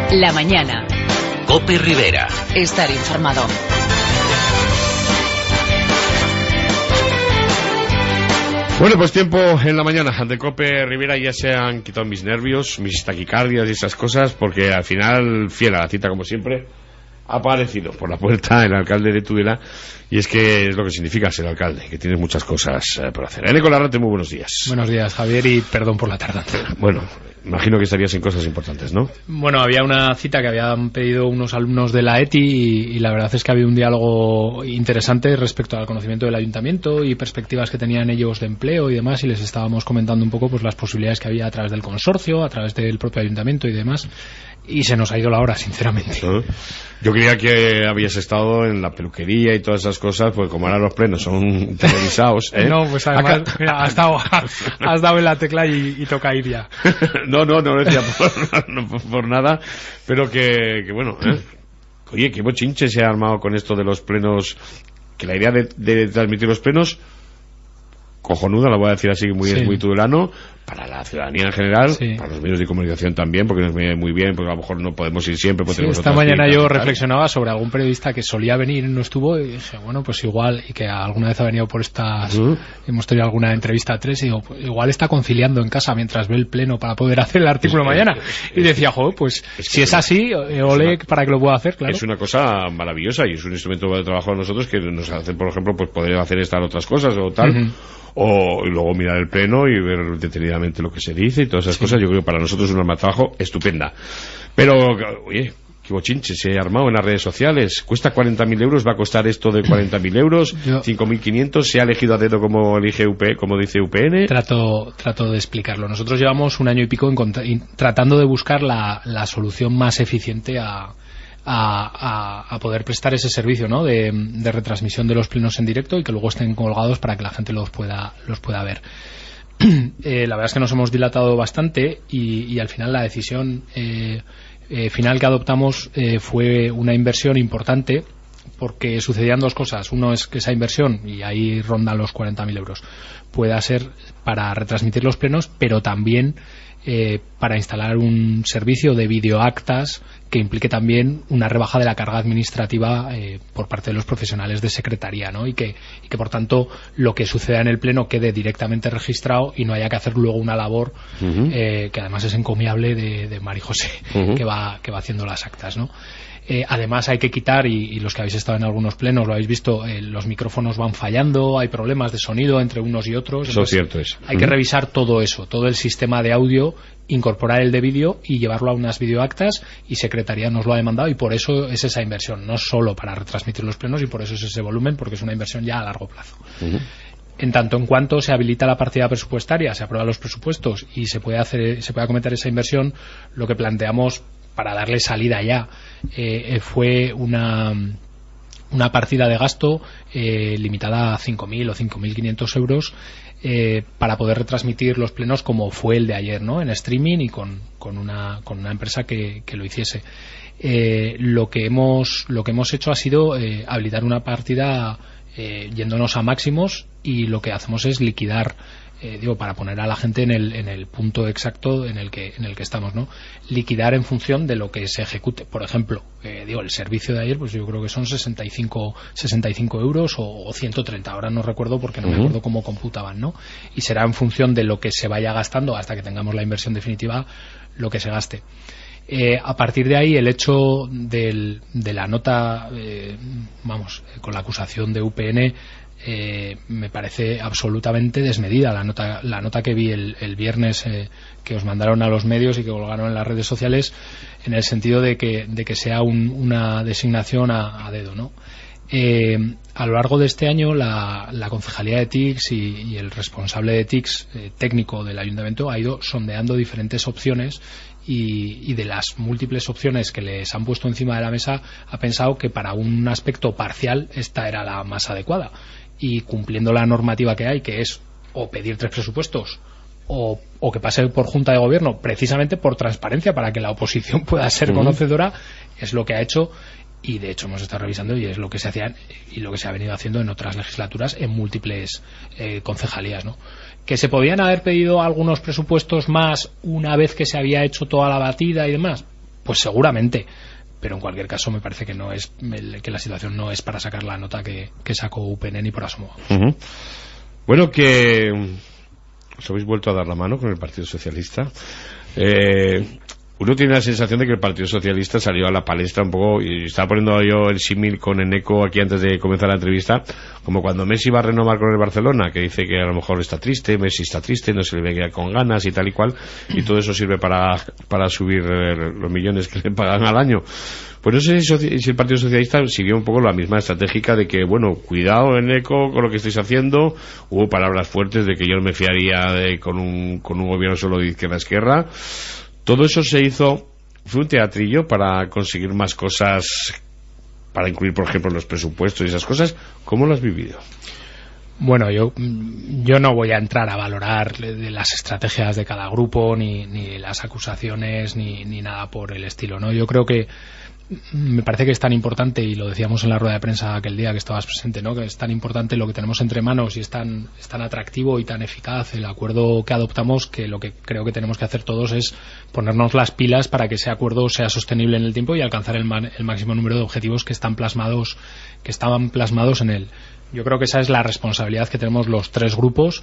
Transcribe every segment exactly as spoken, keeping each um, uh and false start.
La mañana. COPE Rivera. Estar informado. Bueno, pues tiempo en la mañana de COPE Rivera. Ya se han quitado mis nervios, mis taquicardias y esas cosas, porque al final, fiel a la cita como siempre, ha aparecido por la puerta el alcalde de Tudela. Y es que es lo que significa ser alcalde, que tienes muchas cosas eh, por hacer. Eneco Larrate, muy buenos días. Buenos días, Javier, y perdón por la tardanza. Bueno, imagino que estarías en cosas importantes, ¿no? Bueno, había una cita que habían pedido unos alumnos de la E T I y, y la verdad es que había un diálogo interesante respecto al conocimiento del ayuntamiento y perspectivas que tenían ellos de empleo y demás, y les estábamos comentando un poco pues las posibilidades que había a través del consorcio, a través del propio ayuntamiento y demás, y se nos ha ido la hora, sinceramente. ¿Ah? Yo creía que habías estado en la peluquería y todas esas cosas, pues como ahora los plenos son televisados, ¿eh? No, pues además, mira, has dado, has dado en la tecla y, y toca ir ya. No, no, no lo decía por, no, por nada, pero que, que bueno, ¿eh? Oye, qué bochinche se ha armado con esto de los plenos, que la idea de, de transmitir los plenos, cojonuda, la voy a decir así, muy, sí. Es muy tudelano, para la ciudadanía en general, sí. Para los medios de comunicación también, porque nos viene muy bien, porque a lo mejor no podemos ir siempre. Sí, esta mañana yo reflexionaba sobre algún periodista que solía venir y no estuvo, y dije, bueno, pues igual, y que alguna vez ha venido por estas, uh-huh. Hemos tenido alguna entrevista a tres, y digo, pues igual está conciliando en casa mientras ve el pleno para poder hacer el artículo es, mañana. Es, es, y decía, joder, pues es si es así, ole una, para que lo pueda hacer, claro. Es una cosa maravillosa y es un instrumento de trabajo de nosotros que nos hace, por ejemplo, pues poder hacer estas otras cosas o tal. Uh-huh. O y luego mirar el pleno y ver detenidamente lo que se dice y todas esas sí. cosas. Yo creo que para nosotros es una arma de trabajo estupenda. Pero, oye, qué bochinche se ha armado en las redes sociales. Cuesta cuarenta mil euros, va a costar esto de cuarenta mil euros, cinco mil quinientos, se ha elegido a dedo como elige U P, como dice U P N. Trato, trato de explicarlo. Nosotros llevamos un año y pico en, tratando de buscar la, la solución más eficiente a... A, a, a poder prestar ese servicio, ¿no? de, de retransmisión de los plenos en directo y que luego estén colgados para que la gente los pueda los pueda ver. eh, la verdad es que nos hemos dilatado bastante y, y al final la decisión eh, eh, final que adoptamos eh, fue una inversión importante, porque sucedían dos cosas. Uno es que esa inversión, y ahí rondan los cuarenta mil euros, pueda ser para retransmitir los plenos, pero también Eh, para instalar un servicio de videoactas que implique también una rebaja de la carga administrativa eh, por parte de los profesionales de secretaría, ¿no? Y que, y que por tanto lo que suceda en el pleno quede directamente registrado y no haya que hacer luego una labor uh-huh. eh, que además es encomiable de, de Mari José, uh-huh. que va que va haciendo las actas, ¿no? Eh, además hay que quitar, y, y los que habéis estado en algunos plenos lo habéis visto, eh, los micrófonos van fallando, hay problemas de sonido entre unos y otros. Eso es cierto es. Hay uh-huh. que revisar todo eso, todo el sistema de audio, incorporar el de vídeo y llevarlo a unas videoactas, y Secretaría nos lo ha demandado, y por eso es esa inversión, no solo para retransmitir los plenos, y por eso es ese volumen, porque es una inversión ya a largo plazo. Uh-huh. En tanto en cuanto se habilita la partida presupuestaria, se aprueban los presupuestos y se puede hacer, se puede acometer esa inversión, lo que planteamos para darle salida ya eh, fue una una partida de gasto eh, limitada a cinco mil o cinco mil quinientos euros eh, para poder retransmitir los plenos como fue el de ayer, ¿no? En streaming y con, con una con una empresa que, que lo hiciese. Eh, lo que hemos lo que hemos hecho ha sido eh, habilitar una partida eh, yéndonos a máximos, y lo que hacemos es liquidar, Eh, digo, para poner a la gente en el, en el punto exacto en el que en el que estamos, ¿no? Liquidar en función de lo que se ejecute. Por ejemplo, eh, digo, el servicio de ayer, pues yo creo que son sesenta y cinco euros o, o ciento treinta, ahora no recuerdo porque no uh-huh. me acuerdo cómo computaban, ¿no? Y será en función de lo que se vaya gastando hasta que tengamos la inversión definitiva, lo que se gaste. Eh, a partir de ahí, el hecho del, de la nota, eh, vamos, con la acusación de U P N, Eh, me parece absolutamente desmedida. La nota la nota que vi el, el viernes eh, que os mandaron a los medios y que colgaron en las redes sociales, en el sentido de que, de que sea un, una designación a, a dedo, ¿no? Eh, a lo largo de este año la, la Concejalía de T I C S y, y el responsable de T I C S eh, técnico del ayuntamiento ha ido sondeando diferentes opciones, y, y de las múltiples opciones que les han puesto encima de la mesa ha pensado que para un aspecto parcial esta era la más adecuada, y cumpliendo la normativa que hay, que es o pedir tres presupuestos o, o que pase por Junta de Gobierno, precisamente por transparencia, para que la oposición pueda ser uh-huh. conocedora, es lo que ha hecho. Y de hecho hemos estado revisando, y es lo que se hacía y lo que se ha venido haciendo en otras legislaturas en múltiples eh, concejalías, ¿no? Que se podían haber pedido algunos presupuestos más una vez que se había hecho toda la batida y demás, pues seguramente, pero en cualquier caso me parece que no es que la situación no es para sacar la nota que, que sacó U P N ni por asomo. Uh-huh. Bueno, que os habéis vuelto a dar la mano con el Partido Socialista. Eh, uno tiene la sensación de que el Partido Socialista salió a la palestra un poco, y estaba poniendo yo el símil con Eneco aquí antes de comenzar la entrevista, como cuando Messi va a renovar con el Barcelona, que dice que a lo mejor está triste, Messi está triste, no se le ve con ganas y tal y cual, y todo eso sirve para, para subir los millones que le pagan al año. Pues no sé si, si el Partido Socialista siguió un poco la misma estratégica de que, bueno, cuidado Eneco con lo que estáis haciendo. Hubo palabras fuertes de que yo no me fiaría de, con, un, con un gobierno solo de izquierda a izquierda. Todo eso se hizo, fue un teatrillo para conseguir más cosas, para incluir, por ejemplo, los presupuestos y esas cosas. ¿Cómo lo has vivido? Bueno, yo yo no voy a entrar a valorar de las estrategias de cada grupo, ni, ni las acusaciones, ni, ni nada por el estilo, ¿no? Yo creo que me parece que es tan importante, y lo decíamos en la rueda de prensa aquel día que estabas presente, ¿no? Que es tan importante lo que tenemos entre manos y es tan, es tan atractivo y tan eficaz el acuerdo que adoptamos, que lo que creo que tenemos que hacer todos es ponernos las pilas para que ese acuerdo sea sostenible en el tiempo y alcanzar el, man, el máximo número de objetivos que están plasmados que estaban plasmados en él. Yo creo que esa es la responsabilidad que tenemos los tres grupos.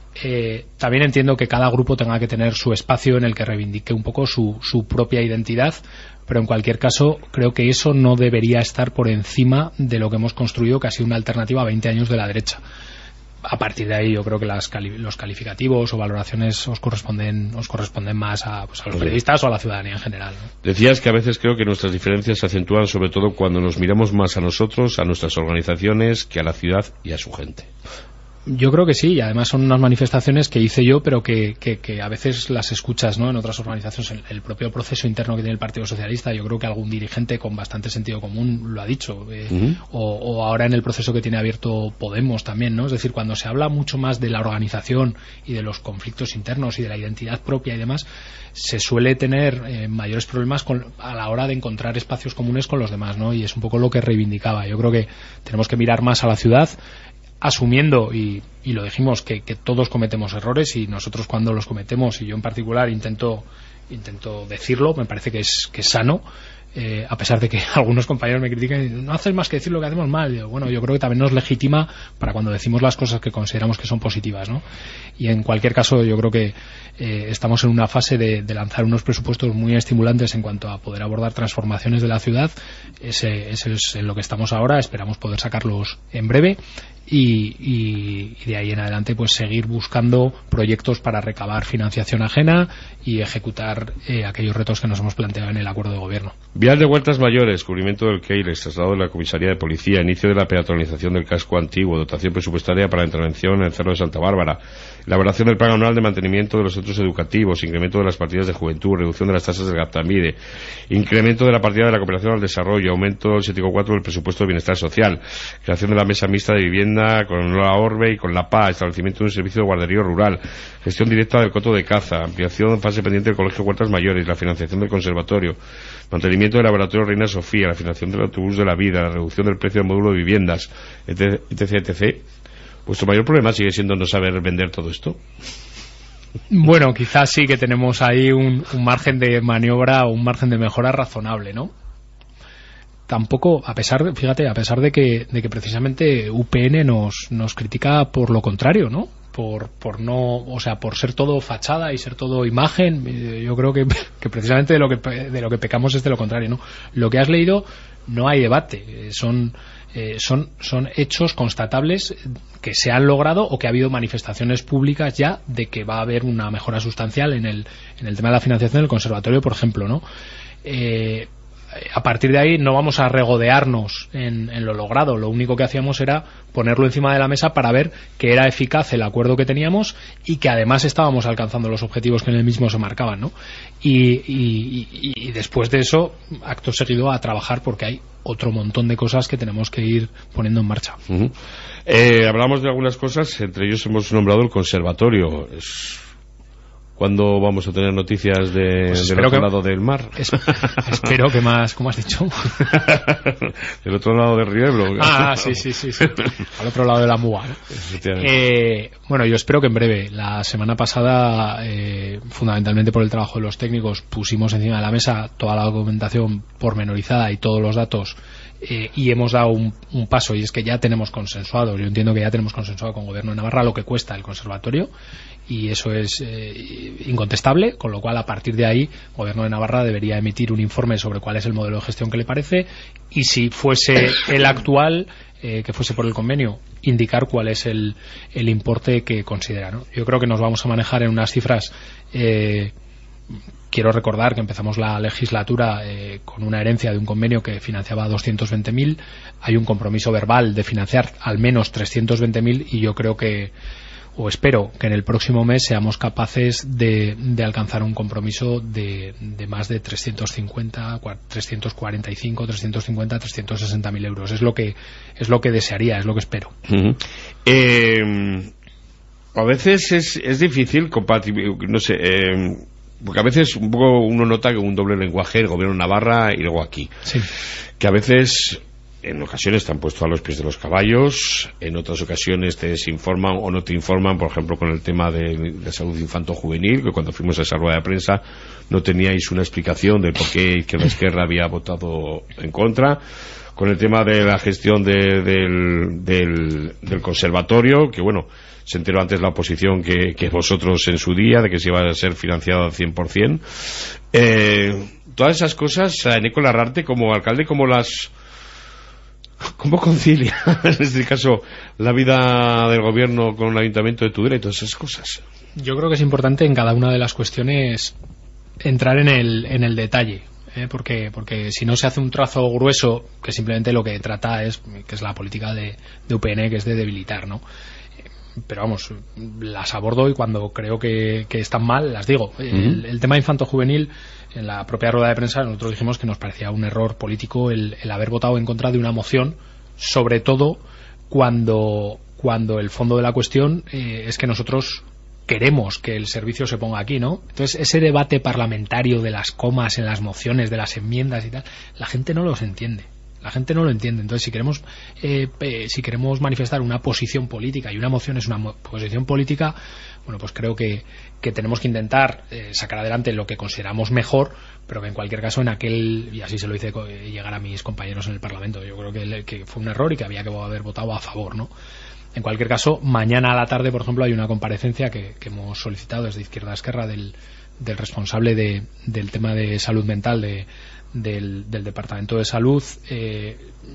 Eh, también entiendo que cada grupo tenga que tener su espacio en el que reivindique un poco su, su propia identidad, pero en cualquier caso creo que eso no debería estar por encima de lo que hemos construido, que ha sido una alternativa a veinte años de la derecha. A partir de ahí yo creo que las cali- los calificativos o valoraciones os corresponden os corresponden más a, pues, a los periodistas o a la ciudadanía en general, ¿no? Decías que a veces creo que nuestras diferencias se acentúan sobre todo cuando nos miramos más a nosotros, a nuestras organizaciones, que a la ciudad y a su gente. Yo creo que sí, y además son unas manifestaciones que hice yo, pero que, que, que a veces las escuchas, ¿no?, en otras organizaciones. El, el propio proceso interno que tiene el Partido Socialista, yo creo que algún dirigente con bastante sentido común lo ha dicho. Eh, uh-huh. o, o ahora en el proceso que tiene abierto Podemos también, ¿no? Es decir, cuando se habla mucho más de la organización y de los conflictos internos y de la identidad propia y demás, se suele tener eh, mayores problemas con, a la hora de encontrar espacios comunes con los demás, ¿no? Y es un poco lo que reivindicaba. Yo creo que tenemos que mirar más a la ciudad, asumiendo, y, y lo dijimos, que, que todos cometemos errores, y nosotros cuando los cometemos, y yo en particular intento intento decirlo, me parece que es, que es sano, eh, a pesar de que algunos compañeros me critican y dicen, no haces más que decir lo que hacemos mal. Yo, bueno, yo creo que también nos legitima para cuando decimos las cosas que consideramos que son positivas, ¿no? Y en cualquier caso yo creo que eh, estamos en una fase de, de lanzar unos presupuestos muy estimulantes en cuanto a poder abordar transformaciones de la ciudad. Ese, ese es en lo que estamos ahora, esperamos poder sacarlos en breve. Y, y, y de ahí en adelante pues seguir buscando proyectos para recabar financiación ajena y ejecutar eh, aquellos retos que nos hemos planteado en el acuerdo de gobierno. Vial de Huertas Mayores, cubrimiento del Keiles, traslado de la comisaría de policía, inicio de la peatonalización del casco antiguo, dotación presupuestaria para la intervención en el Cerro de Santa Bárbara, elaboración del plan anual de mantenimiento de los centros educativos, incremento de las partidas de juventud, reducción de las tasas del Gaptamide, incremento de la partida de la cooperación al desarrollo, aumento del siete coma cuatro del presupuesto de bienestar social, creación de la mesa mixta de vivienda con la Orbe y con la P A, establecimiento de un servicio de guardería rural, gestión directa del coto de caza, ampliación en fase pendiente del Colegio Huertas Mayores, la financiación del conservatorio, mantenimiento del laboratorio Reina Sofía, la financiación del autobús de la vida, la reducción del precio del módulo de viviendas, etc, etc, etcétera. ¿Vuestro mayor problema sigue siendo no saber vender todo esto? Bueno, quizás sí que tenemos ahí un, un margen de maniobra o un margen de mejora razonable, ¿no? Tampoco, a pesar de, fíjate, a pesar de que, de que precisamente U P N nos, nos critica por lo contrario, ¿no? Por, por no, o sea, por ser todo fachada y ser todo imagen. Yo creo que, que precisamente de lo que, de lo que pecamos es de lo contrario, ¿no? Lo que has leído, no hay debate. Son, eh, son, son hechos constatables que se han logrado o que ha habido manifestaciones públicas ya de que va a haber una mejora sustancial en el, en el tema de la financiación del conservatorio, por ejemplo, ¿no? Eh, A partir de ahí no vamos a regodearnos en, en lo logrado. Lo único que hacíamos era ponerlo encima de la mesa para ver que era eficaz el acuerdo que teníamos y que además estábamos alcanzando los objetivos que en el mismo se marcaban, ¿no? Y, y, y, y después de eso, acto seguido, a trabajar, porque hay otro montón de cosas que tenemos que ir poniendo en marcha. Uh-huh. eh, hablamos de algunas cosas, entre ellos hemos nombrado el conservatorio. Es... ¿Cuándo vamos a tener noticias de, pues del otro que, lado del mar? Es, espero que más, ¿cómo has dicho? Del otro lado del río Ebro. Ah, sí, sí, sí, sí. Al otro lado de la Muga, ¿no? Eh, bueno, yo espero que en breve. La semana pasada, eh, fundamentalmente por el trabajo de los técnicos, pusimos encima de la mesa toda la documentación pormenorizada y todos los datos. Eh, y hemos dado un, un paso, y es que ya tenemos consensuado, yo entiendo que ya tenemos consensuado con el Gobierno de Navarra lo que cuesta el conservatorio, y eso es eh, incontestable, con lo cual a partir de ahí el Gobierno de Navarra debería emitir un informe sobre cuál es el modelo de gestión que le parece, y si fuese el actual, eh, que fuese por el convenio, indicar cuál es el, el importe que considera, ¿no? Yo creo que nos vamos a manejar en unas cifras. eh, Quiero recordar que empezamos la legislatura eh, con una herencia de un convenio que financiaba doscientos veinte mil. Hay un compromiso verbal de financiar al menos trescientos veinte mil, y yo creo que, o espero que en el próximo mes seamos capaces de, de alcanzar un compromiso de, de más de trescientos cincuenta, trescientos cuarenta y cinco, trescientos cincuenta, trescientos sesenta mil euros. Es lo que es lo que desearía, es lo que espero. Uh-huh. Eh, a veces es, es difícil compatibil, no sé. Eh, Porque a veces un poco uno nota que un doble lenguaje, el Gobierno de Navarra y luego aquí. Sí. Que a veces, en ocasiones te han puesto a los pies de los caballos, en otras ocasiones te desinforman o no te informan, por ejemplo con el tema de, de salud infanto-juvenil, que cuando fuimos a esa rueda de prensa no teníais una explicación de por qué Izquierda Esquerra había votado en contra. Con el tema de la gestión de, del, del, del conservatorio, que bueno, se enteró antes la oposición que, que vosotros en su día, de que se iba a ser financiado al cien por ciento. Eh, todas esas cosas, Eneco Larrarte, como alcalde, ¿cómo las... ¿Cómo concilia, en este caso, la vida del gobierno con el ayuntamiento de Tudela y todas esas cosas? Yo creo que es importante en cada una de las cuestiones entrar en el, en el detalle. ¿Eh? Porque, porque si no se hace un trazo grueso, que simplemente lo que trata es, que es la política de, de U P N, que es de debilitar, ¿no? Pero vamos, las abordo, y cuando creo que, que están mal las digo. Uh-huh. el, el tema infanto-juvenil, en la propia rueda de prensa nosotros dijimos que nos parecía un error político el, el haber votado en contra de una moción, sobre todo cuando, cuando el fondo de la cuestión eh, es que nosotros queremos que el servicio se ponga aquí, ¿no? Entonces, ese debate parlamentario de las comas en las mociones, de las enmiendas y tal, la gente no los entiende. La gente no lo entiende. Entonces, si queremos eh, eh, si queremos manifestar una posición política, y una moción es una mo- posición política, bueno, pues creo que, que tenemos que intentar eh, sacar adelante lo que consideramos mejor, pero que en cualquier caso en aquel, y así se lo hice llegar a mis compañeros en el Parlamento, yo creo que, que fue un error y que había que haber votado a favor, ¿no? En cualquier caso, mañana a la tarde, por ejemplo, hay una comparecencia que, que hemos solicitado desde Izquierda Esquerra del, del responsable de, del tema de salud mental de, del, del Departamento de Salud. Eh,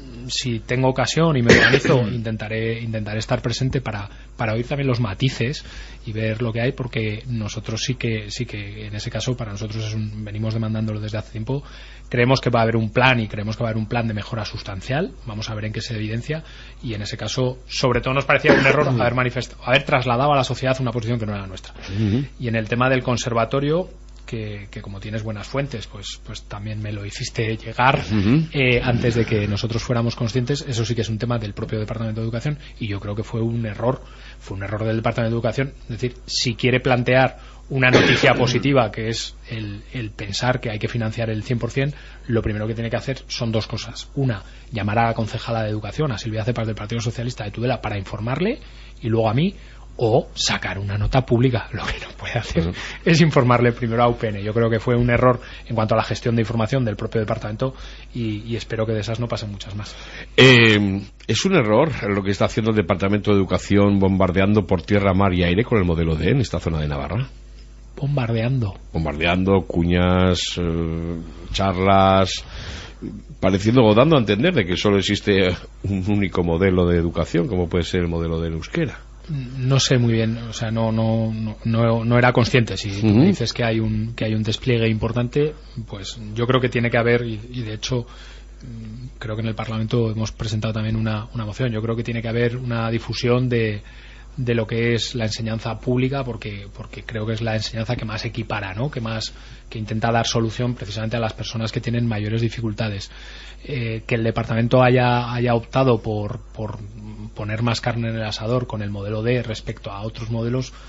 si tengo ocasión y me organizo, intentaré, intentaré estar presente para, para oír también los matices y ver lo que hay, porque nosotros sí que, sí que en ese caso, para nosotros es un, venimos demandándolo desde hace tiempo. Creemos que va a haber un plan, y creemos que va a haber un plan de mejora sustancial. Vamos a ver en qué se evidencia, y en ese caso, sobre todo, nos parecía un error haber manifestado, haber trasladado a la sociedad una posición que no era nuestra. Uh-huh. Y en el tema del conservatorio, que, que como tienes buenas fuentes, pues, pues también me lo hiciste llegar uh-huh. eh, antes de que nosotros fuéramos conscientes. Eso sí que es un tema del propio Departamento de Educación, y yo creo que fue un error, fue un error del Departamento de Educación. Es decir, si quiere plantear una noticia positiva, que es el, el pensar que hay que financiar el cien por ciento, lo primero que tiene que hacer son dos cosas. Una, llamar a la concejala de Educación, a Silvia Cepas del Partido Socialista de Tudela, para informarle, y luego a mí, o sacar una nota pública. Lo que no puede hacer uh-huh. es informarle primero a U P N. Yo creo que fue un error en cuanto a la gestión de información del propio departamento, y, y espero que de esas no pasen muchas más. Eh, ¿Es un error lo que está haciendo el Departamento de Educación, bombardeando por tierra, mar y aire con el modelo D en esta zona de Navarra? Bombardeando. Bombardeando, cuñas, eh, charlas, pareciendo o dando a entender de que solo existe un único modelo de educación, como puede ser el modelo del euskera. No sé muy bien, o sea, no no no, no era consciente. Si tú uh-huh. me dices que hay un que hay un despliegue importante, pues yo creo que tiene que haber, y, y de hecho creo que en el Parlamento hemos presentado también una, una moción. Yo creo que tiene que haber una difusión de de lo que es la enseñanza pública, porque porque creo que es la enseñanza que más equipara, ¿no? Que más que intenta dar solución precisamente a las personas que tienen mayores dificultades. Eh, que el departamento haya haya optado por por poner más carne en el asador con el modelo D respecto a otros modelos,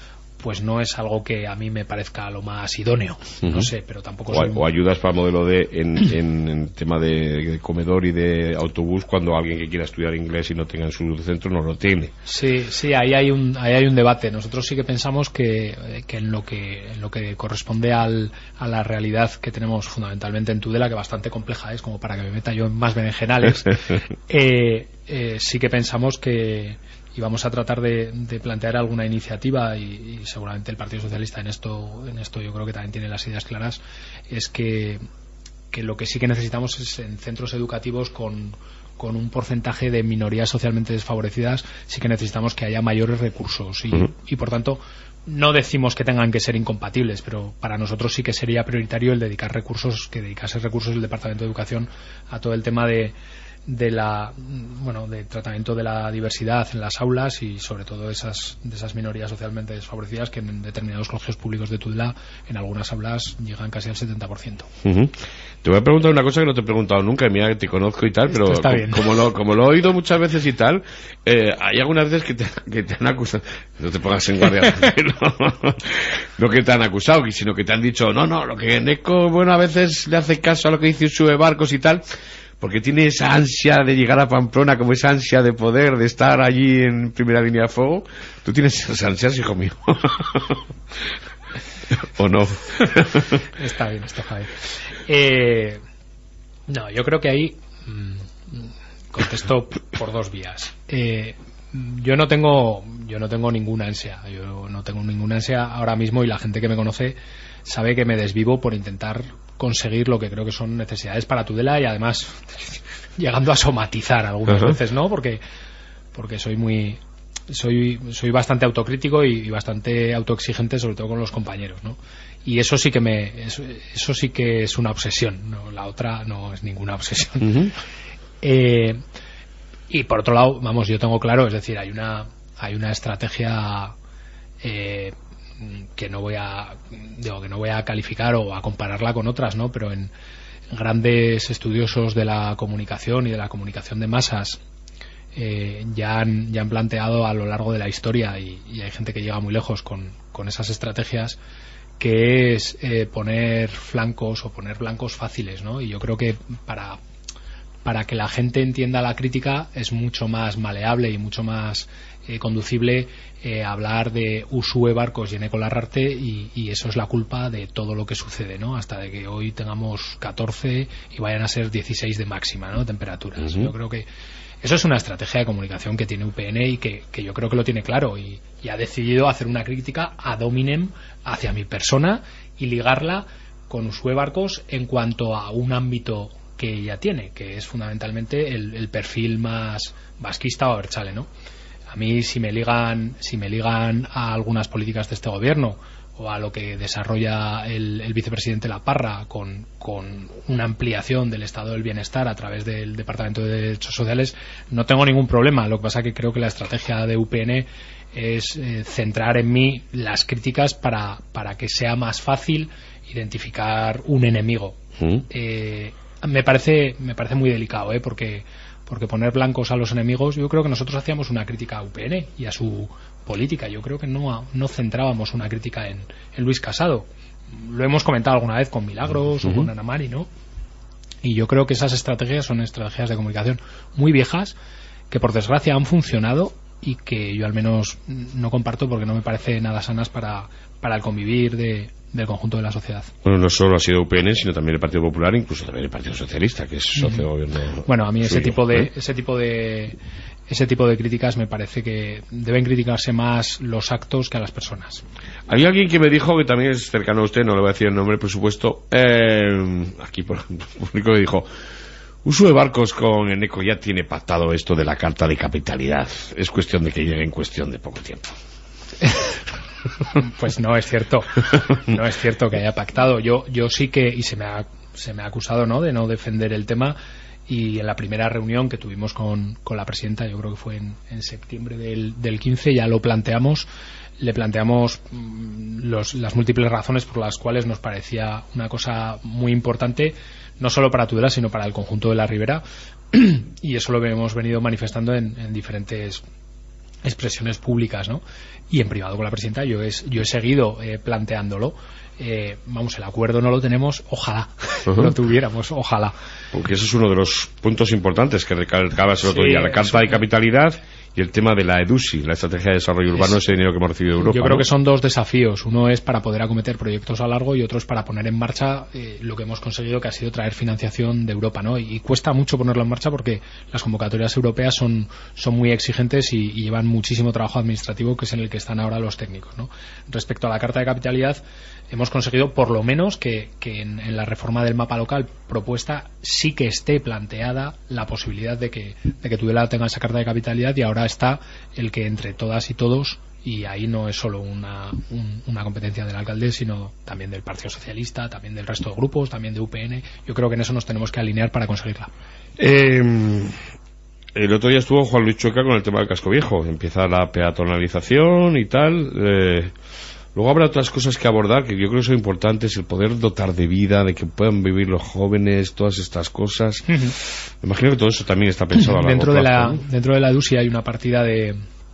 pues no es algo que a mí me parezca lo más idóneo. Uh-huh. No sé, pero tampoco... O, o ayudas para modelo D en, en, en tema de, de comedor y de autobús cuando alguien que quiera estudiar inglés y no tenga en su centro no lo tiene. Sí, sí, ahí hay un, ahí hay un debate. Nosotros sí que pensamos que, que en lo que en lo que corresponde al, a la realidad que tenemos fundamentalmente en Tudela, que bastante compleja es, como para que me meta yo en más berenjenales, eh, eh, sí que pensamos que y vamos a tratar de, de plantear alguna iniciativa y, y seguramente el Partido Socialista en esto en esto yo creo que también tiene las ideas claras, es que, que lo que sí que necesitamos es en centros educativos con, con un porcentaje de minorías socialmente desfavorecidas, sí que necesitamos que haya mayores recursos y, uh-huh. y por tanto no decimos que tengan que ser incompatibles, pero para nosotros sí que sería prioritario el dedicar recursos, que dedicase recursos el Departamento de Educación a todo el tema de de la bueno de tratamiento de la diversidad en las aulas y sobre todo esas de esas minorías socialmente desfavorecidas que en determinados colegios públicos de Tudela en algunas aulas llegan casi al setenta por ciento. Uh-huh. Te voy a preguntar una cosa que no te he preguntado nunca, mira que te conozco y tal, pero está como, bien. como lo como lo he oído muchas veces y tal, eh, hay algunas veces que te, que te han acusado, no te pongas en guardia, no, no que te han acusado, sino que te han dicho no, no, lo que Eneco, bueno, a veces le hace caso a lo que dice Sube Barcos y tal, porque tiene esa ansia de llegar a Pamplona, como esa ansia de poder, de estar allí en primera línea de fuego. ¿Tú tienes esas ansias, hijo mío? ¿O no? Está bien esto, Javier. Eh, no, yo creo que ahí mmm, contesto por dos vías. Eh, yo no tengo yo no tengo ninguna ansia. Yo no tengo ninguna ansia ahora mismo y la gente que me conoce sabe que me desvivo por intentar conseguir lo que creo que son necesidades para Tudela y además llegando a somatizar algunas uh-huh. veces, ¿no? Porque porque soy muy soy soy bastante autocrítico y, y bastante autoexigente, sobre todo con los compañeros, ¿no? Y eso sí que me eso, eso sí que es una obsesión, ¿no? La otra no es ninguna obsesión. Uh-huh. Eh, y por otro lado, vamos, yo tengo claro, es decir, hay una hay una estrategia eh, que no voy a digo que no voy a calificar o a compararla con otras, ¿no? Pero en grandes estudiosos de la comunicación y de la comunicación de masas eh, ya han ya han planteado a lo largo de la historia y, y hay gente que llega muy lejos con, con esas estrategias, que es eh, poner flancos o poner blancos fáciles, ¿no? Y yo creo que para para que la gente entienda la crítica es mucho más maleable y mucho más eh, conducible eh, hablar de Usue Barcos y Eneco Larrarte y, y eso es la culpa de todo lo que sucede, ¿no? Hasta de que hoy tengamos catorce y vayan a ser dieciséis de máxima, ¿no? Temperaturas. Uh-huh. Yo creo que eso es una estrategia de comunicación que tiene U P N y que, que yo creo que lo tiene claro y, y ha decidido hacer una crítica ad hominem hacia mi persona y ligarla con Usue Barcos en cuanto a un ámbito que ella tiene, que es fundamentalmente el, el perfil más vasquista o abertzale, ¿no? A mí si me ligan si me ligan a algunas políticas de este gobierno o a lo que desarrolla el, el vicepresidente La Parra con, con una ampliación del estado del bienestar a través del Departamento de Derechos Sociales, no tengo ningún problema. Lo que pasa es que creo que la estrategia de U P N es eh, centrar en mí las críticas para, para que sea más fácil identificar un enemigo. ¿Mm? Eh, me parece me parece muy delicado, ¿eh? porque porque poner blancos a los enemigos, yo creo que nosotros hacíamos una crítica a U P N y a su política. Yo creo que no no centrábamos una crítica en, en Luis Casado. Lo hemos comentado alguna vez con Milagros uh-huh. o con Ana Mari, ¿no? Y yo creo que esas estrategias son estrategias de comunicación muy viejas que por desgracia han funcionado y que yo al menos no comparto porque no me parece nada sanas para, para el convivir de del conjunto de la sociedad. Bueno, no solo ha sido U P N, sino también el Partido Popular, incluso también el Partido Socialista, que es socio de gobierno. Bueno, a mí ese suyo, tipo de ¿eh? ese tipo de ese tipo de críticas me parece que deben criticarse más los actos que a las personas. Hay alguien que me dijo, que también es cercano a usted, no le voy a decir el nombre, por supuesto, eh, aquí por el público me dijo: Usue Barcos con Eneco ya tiene pactado esto de la carta de capitalidad, es cuestión de que llegue en cuestión de poco tiempo. Pues no es cierto, no es cierto que haya pactado. Yo yo sí que, y se me ha, se me ha acusado, ¿no?, de no defender el tema, y en la primera reunión que tuvimos con, con la presidenta, yo creo que fue en, en septiembre del, del quince, ya lo planteamos, le planteamos los, las múltiples razones por las cuales nos parecía una cosa muy importante, no solo para Tudela, sino para el conjunto de la Ribera, y eso lo hemos venido manifestando en, en diferentes expresiones públicas, ¿no? Y en privado con la presidenta yo he, yo he seguido eh, planteándolo. Eh, vamos, el acuerdo no lo tenemos, ojalá uh-huh. lo tuviéramos, ojalá. Porque ese es uno de los puntos importantes que recalcabas el otro sí, día, la carta de capitalidad y el tema de la EDUSI, la Estrategia de Desarrollo Urbano, es, ese dinero que hemos recibido de Europa. Yo creo ¿no? que son dos desafíos. Uno es para poder acometer proyectos a largo y otro es para poner en marcha eh, lo que hemos conseguido, que ha sido traer financiación de Europa, ¿no? Y, y cuesta mucho ponerlo en marcha porque las convocatorias europeas son, son muy exigentes y, y llevan muchísimo trabajo administrativo, que es en el que están ahora los técnicos, ¿no? Respecto a la carta de capitalidad, hemos conseguido por lo menos que, que en, en la reforma del mapa local propuesta sí que esté planteada la posibilidad de que, de que Tudela tenga esa carta de capitalidad, y ahora está el que entre todas y todos, y ahí no es solo una, un, una competencia del alcalde, sino también del Partido Socialista, también del resto de grupos, también de U P N. Yo creo que en eso nos tenemos que alinear para conseguirla. Eh, el otro día estuvo Juan Luis Chueca con el tema del casco viejo. Empieza la peatonalización y tal. Eh, luego habrá otras cosas que abordar que yo creo que son importantes, el poder dotar de vida, de que puedan vivir los jóvenes, todas estas cosas. Uh-huh. Me imagino que todo eso también está pensado a largo dentro plazo, de la ¿no? Dentro de la EDUSI hay una partida de,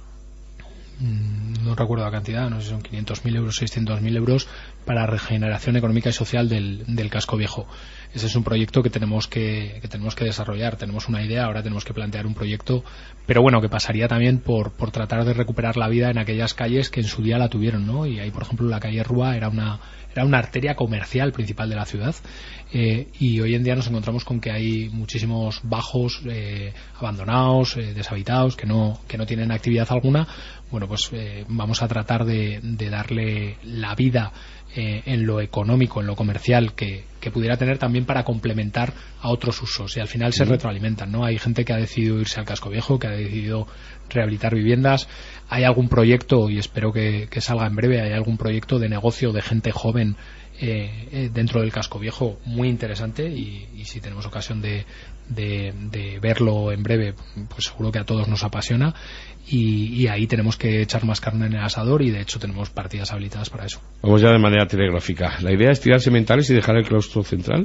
no recuerdo la cantidad, no sé si son quinientos mil euros, seiscientos mil euros para regeneración económica y social del, del casco viejo. Ese es un proyecto que tenemos que, que tenemos que desarrollar. Tenemos una idea, ahora tenemos que plantear un proyecto, pero bueno, que pasaría también por, por tratar de recuperar la vida en aquellas calles que en su día la tuvieron, ¿no? Y ahí, por ejemplo, la calle Rúa era una era una arteria comercial principal de la ciudad, eh, y hoy en día nos encontramos con que hay muchísimos bajos eh, abandonados, eh, deshabitados, que no que no tienen actividad alguna. Bueno, pues eh, vamos a tratar de, de darle la vida eh, en lo económico, en lo comercial, que, que pudiera tener también para complementar a otros usos, y al final se retroalimentan, ¿no? Hay gente que ha decidido irse al casco viejo, que ha decidido rehabilitar viviendas. Hay algún proyecto, y espero que, que salga en breve, hay algún proyecto de negocio de gente joven eh, eh, dentro del casco viejo muy interesante, y, y si tenemos ocasión de, de, de verlo en breve, pues seguro que a todos nos apasiona, y, y ahí tenemos que echar más carne en el asador, y de hecho tenemos partidas habilitadas para eso. Vamos ya de manera telegráfica. ¿La idea es tirar sementales y dejar el claustro central?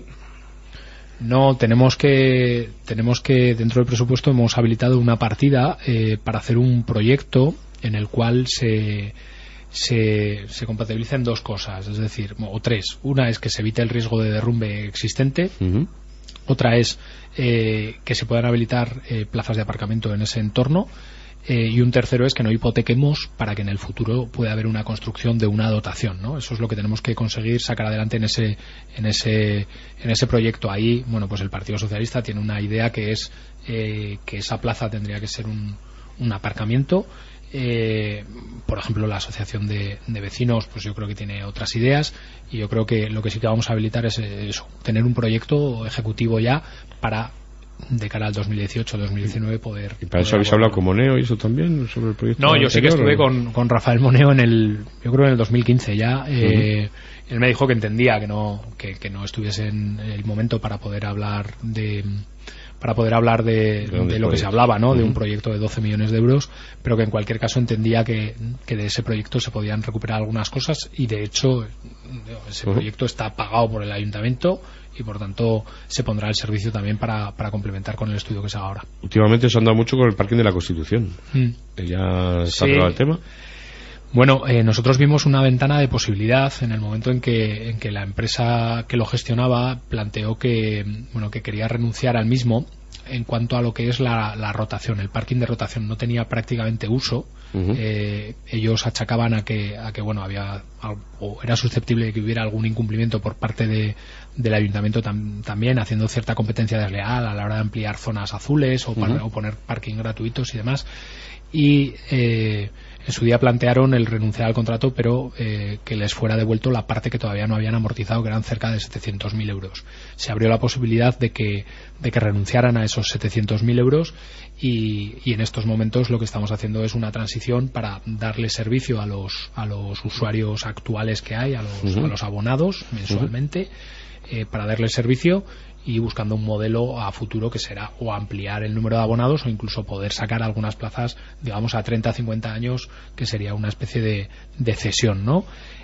No, tenemos que tenemos que dentro del presupuesto hemos habilitado una partida eh, para hacer un proyecto en el cual se se, se compatibilicen dos cosas, es decir, o tres. Una es que se evite el riesgo de derrumbe existente. Uh-huh. Otra es eh, que se puedan habilitar eh, plazas de aparcamiento en ese entorno. Eh, y un tercero es que no hipotequemos para que en el futuro pueda haber una construcción de una dotación, ¿no? Eso es lo que tenemos que conseguir sacar adelante en ese en ese en ese proyecto. Ahí, bueno, pues el Partido Socialista tiene una idea que es eh, que esa plaza tendría que ser un, un aparcamiento. Eh, por ejemplo, la asociación de, de vecinos, pues yo creo que tiene otras ideas, y yo creo que lo que sí que vamos a habilitar es eso, tener un proyecto ejecutivo ya para de cara al dos mil dieciocho dos mil diecinueve poder... ¿Y para eso habéis hablado con Moneo y eso también sobre el proyecto? No, yo anterior, sí que estuve ¿o? con, con Rafael Moneo en el, yo creo en el dos mil quince ya. eh, uh-huh. Él me dijo que entendía que no que, que no estuviese en el momento para poder hablar de para poder hablar de, de, de lo que se hablaba, ¿no? Uh-huh. De un proyecto de doce millones de euros, pero que en cualquier caso entendía que, que de ese proyecto se podían recuperar algunas cosas, y de hecho ese uh-huh. proyecto está pagado por el ayuntamiento, y por tanto se pondrá al servicio también para, para complementar con el estudio que se haga ahora. Últimamente se anda mucho con el parking de la Constitución. Mm. ¿Ya está sí. tratado el tema? Bueno, eh, nosotros vimos una ventana de posibilidad en el momento en que, en que la empresa que lo gestionaba planteó que, bueno, que quería renunciar al mismo en cuanto a lo que es la, la rotación. El parking de rotación no tenía prácticamente uso. Uh-huh. Eh, ellos achacaban a que, a que bueno, había o era susceptible de que hubiera algún incumplimiento por parte de, del ayuntamiento tam, también, haciendo cierta competencia desleal a la hora de ampliar zonas azules o, uh-huh. para, o poner parking gratuitos y demás. Y eh, en su día plantearon el renunciar al contrato, pero eh, que les fuera devuelto la parte que todavía no habían amortizado, que eran cerca de setecientos mil euros. Se abrió la posibilidad de que, de que renunciaran a esos setecientos mil euros, y, y en estos momentos lo que estamos haciendo es una transición para darle servicio a los, a los usuarios actuales que hay, a los, uh-huh. a los abonados mensualmente, uh-huh. eh, para darle servicio, y buscando un modelo a futuro que será o ampliar el número de abonados o incluso poder sacar algunas plazas, digamos, a treinta a cincuenta años, que sería una especie de, de cesión, ¿no?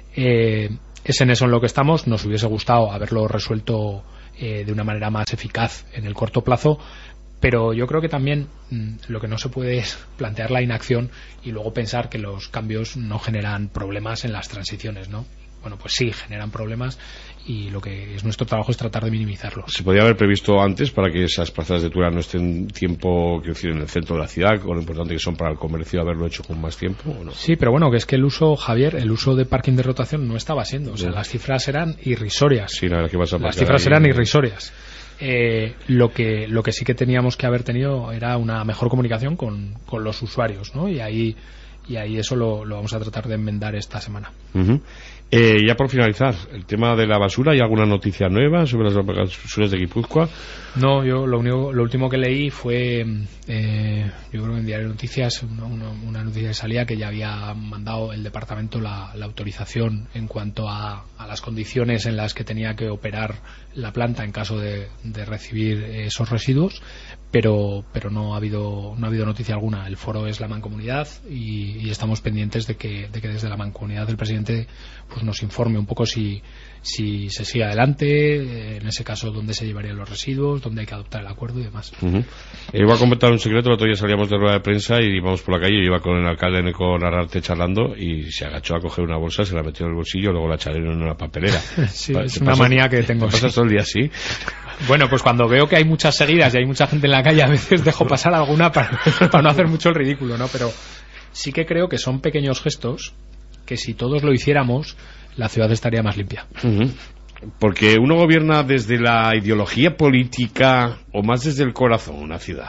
Eh, es en eso en lo que estamos. Nos hubiese gustado haberlo resuelto eh, de una manera más eficaz en el corto plazo, pero yo creo que también mmm, lo que no se puede es plantear la inacción y luego pensar que los cambios no generan problemas en las transiciones, ¿no? Bueno, pues sí, generan problemas y lo que es nuestro trabajo es tratar de minimizarlos. ¿Se podía haber previsto antes para que esas plazas de Tura no estén tiempo, quiero decir, en el centro de la ciudad, con lo importante que son para el comercio, haberlo hecho con más tiempo o no? Sí, pero bueno, que es que el uso, Javier, el uso de parking de rotación no estaba siendo, o sea, sí. Las cifras eran irrisorias. Sí, la verdad que vas a Las cifras ahí, eran irrisorias. Eh, lo que lo que sí que teníamos que haber tenido era una mejor comunicación con, con los usuarios, ¿no? Y ahí y ahí eso lo, lo vamos a tratar de enmendar esta semana. Uh-huh. Eh, ya por finalizar, el tema de la basura, ¿hay alguna noticia nueva sobre las basuras de Guipúzcoa? No, yo lo único, lo último que leí fue, eh, yo creo que en Diario de Noticias, una, una, una noticia que salía que ya había mandado el departamento la, la autorización en cuanto a, a las condiciones en las que tenía que operar la planta en caso de, de recibir esos residuos, pero pero no ha habido no ha habido noticia alguna. El foro es la Mancomunidad y, y estamos pendientes de que de que desde la Mancomunidad el presidente pues nos informe un poco si si se sigue adelante, en ese caso dónde se llevarían los residuos, dónde hay que adoptar el acuerdo y demás. Uh-huh. Eh, iba a comentar un secreto. El otro día salíamos de rueda de prensa y íbamos por la calle, yo iba con el alcalde Neco Narrarte charlando y se agachó a coger una bolsa, se la metió en el bolsillo, luego la echaron en una papelera. Sí, es una manía que tengo. ¿Te pasas todo el día así? Bueno, pues cuando veo que hay muchas seguidas y hay mucha gente en la calle, a veces dejo pasar alguna para, para no hacer mucho el ridículo, ¿no? Pero sí que creo que son pequeños gestos que si todos lo hiciéramos, la ciudad estaría más limpia. Uh-huh. Porque uno gobierna desde la ideología política o más desde el corazón una ciudad.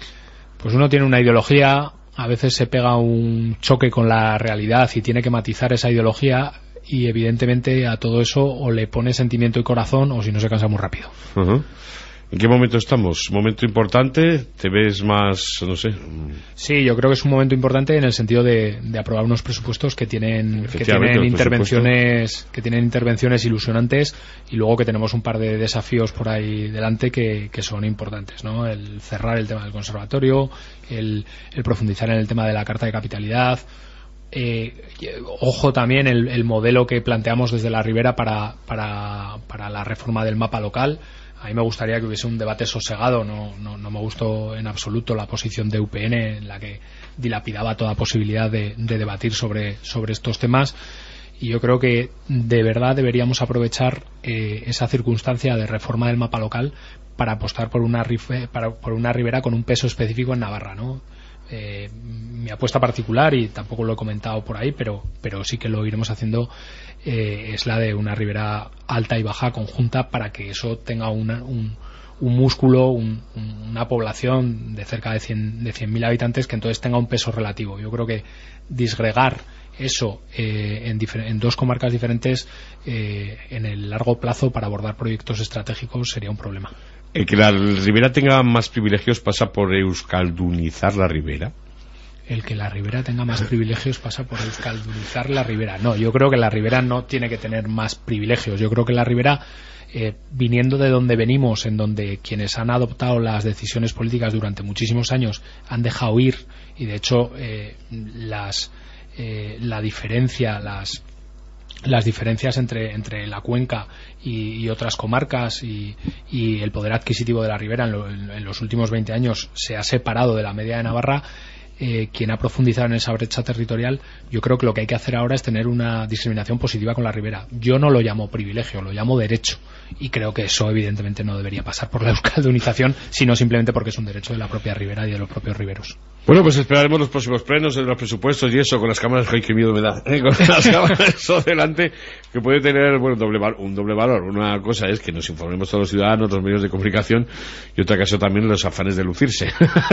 Pues uno tiene una ideología, a veces se pega un choque con la realidad y tiene que matizar esa ideología y evidentemente a todo eso o le pone sentimiento y corazón o si no se cansa muy rápido. Uh-huh. ¿En qué momento estamos? ¿Momento importante? ¿Te ves más, no sé? Sí, yo creo que es un momento importante en el sentido de, de aprobar unos presupuestos que tienen, que tienen intervenciones, que tienen intervenciones ilusionantes y luego que tenemos un par de desafíos por ahí delante que, que son importantes, ¿no? El cerrar el tema del conservatorio, el, el profundizar en el tema de la carta de capitalidad. Eh, ojo también el, el modelo que planteamos desde la Ribera para, para, para la reforma del mapa local. A mí me gustaría que hubiese un debate sosegado, no, no, no me gustó en absoluto la posición de U P N en la que dilapidaba toda posibilidad de, de debatir sobre, sobre estos temas y yo creo que de verdad deberíamos aprovechar eh, esa circunstancia de reforma del mapa local para apostar por una, rife, para, por una Ribera con un peso específico en Navarra, ¿no? Eh, mi apuesta particular, y tampoco lo he comentado por ahí, pero, pero sí que lo iremos haciendo, eh, es la de una ribera alta y baja conjunta para que eso tenga una, un, un músculo, un, una población de cerca de cien de cien mil habitantes que entonces tenga un peso relativo. Yo creo que disgregar eso eh, en, en dos comarcas diferentes eh, en el largo plazo para abordar proyectos estratégicos sería un problema. ¿El que la Ribera tenga más privilegios pasa por euskaldunizar la Ribera? El que la Ribera tenga más privilegios pasa por euskaldunizar la Ribera. No, yo creo que la Ribera no tiene que tener más privilegios. Yo creo que la Ribera, eh, viniendo de donde venimos, en donde quienes han adoptado las decisiones políticas durante muchísimos años han dejado ir, y de hecho eh, las, eh, la diferencia, las las diferencias entre, entre la cuenca y, y otras comarcas y, y el poder adquisitivo de la Ribera en, lo, en, en los últimos veinte años se ha separado de la media de Navarra. Eh, quien ha profundizado en esa brecha territorial, yo creo que lo que hay que hacer ahora es tener una discriminación positiva con la Ribera. Yo no lo llamo privilegio, lo llamo derecho, y creo que eso evidentemente no debería pasar por la euskaldunización, sino simplemente porque es un derecho de la propia Ribera y de los propios riberos. Bueno, pues esperaremos los próximos plenos de los presupuestos y eso, con las cámaras, ¡ay, qué miedo me da! ¿eh? Con las cámaras eso delante, que puede tener, bueno, doble val- un doble valor. Una cosa es que nos informemos todos los ciudadanos, los medios de comunicación, y otra cosa también los afanes de lucirse.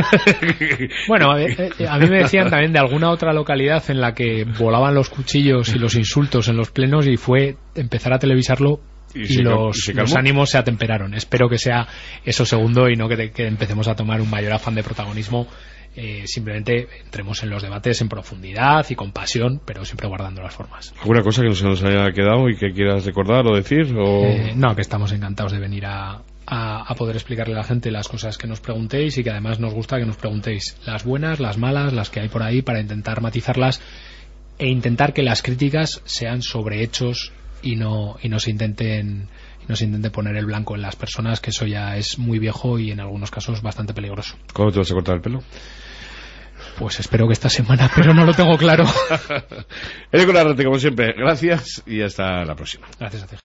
Bueno, a, ver, a mí me decían también de alguna otra localidad en la que volaban los cuchillos y los insultos en los plenos y fue empezar a televisarlo y, y los, y los ánimos se atemperaron. Espero que sea eso segundo y no que, te, que empecemos a tomar un mayor afán de protagonismo. Eh, simplemente entremos en los debates en profundidad y con pasión, pero siempre guardando las formas. ¿Alguna cosa que no se nos haya quedado y que quieras recordar o decir? O... Eh, no, que estamos encantados de venir a, a, a poder explicarle a la gente las cosas que nos preguntéis y que además nos gusta que nos preguntéis las buenas, las malas, las que hay por ahí, para intentar matizarlas e intentar que las críticas sean sobre hechos y no, y no se intenten y no se intente poner el blanco en las personas, que eso ya es muy viejo y en algunos casos bastante peligroso. ¿Cómo te vas a cortar el pelo? Pues espero que esta semana, pero no lo tengo claro. Eres con la rete, como siempre. Gracias y hasta la próxima. Gracias a ti.